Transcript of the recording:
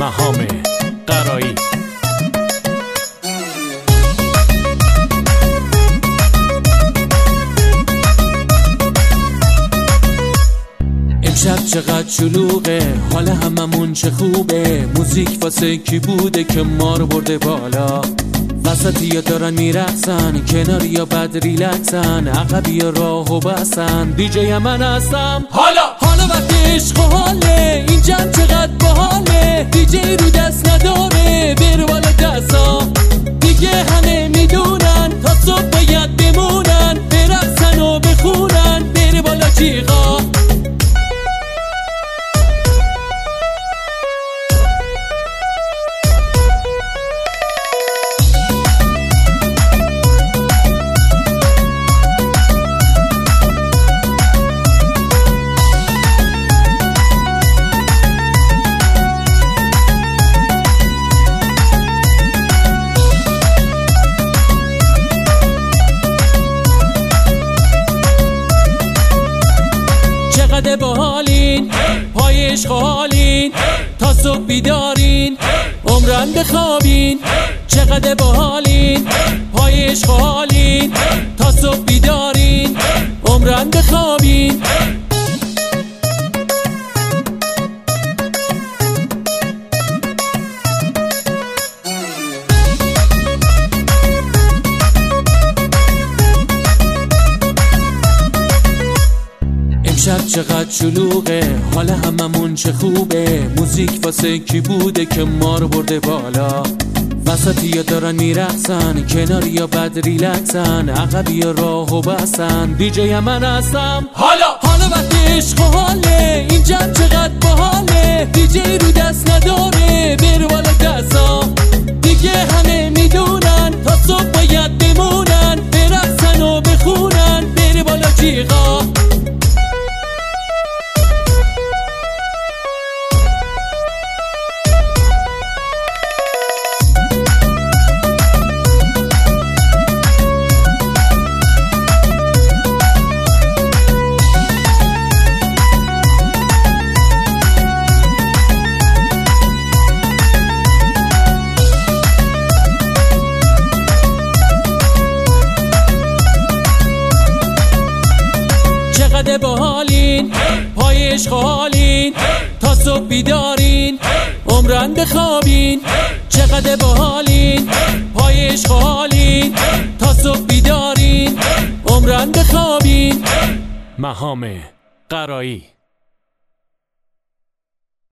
مهام قرایی. امشب چقدر شلوغه، حال هممون چه خوبه. موزیک واسه کی بوده که ما رو برده بالا؟ وسطی یا دارن میرقصن، کناری یا بد ریلکسن، عقبی یا راهو بسن. دیجی من هستم حالا وقت عشق و حاله، این جمع چقدر باحاله. دیجی رو دست نداره، بر بالا دستا. دیگه همه میدونن تا صبح باید بمونن، برقصن و بخونن، بر بالا جیغا. چقدر باحالین، پای عشق حالین، تا صبح بیدارین، عمرن بخوابین. چقدر باحالین، پای عشق حالین، تا صبح بیدارین، عمرن بخوابین. امشب چقدر شلوغه، حال هممون چه خوبه. موزیک واسه کی بوده که ما رو برده بالا؟ وسطی یا دارن میرقصن، کناری یا بد ریلکسن، عقبی یا راهو بسن. دیجی من هستم حالا وقت عشق و حاله، این جمع چقدر باحاله. دیجی رو دست نداره، بر بالا دستا. دیگه همه میدونن تا صبح باید بمونن، برقصن و بخونن، بر بالا جیغا. چقدر باحالین، پای عشق حالین، تا صبح بیدارین، عمرن بخوابین. چقدر باحالین، پای عشق حالین، تا صبح بیدارین، عمرن بخوابین. مهام قرایی.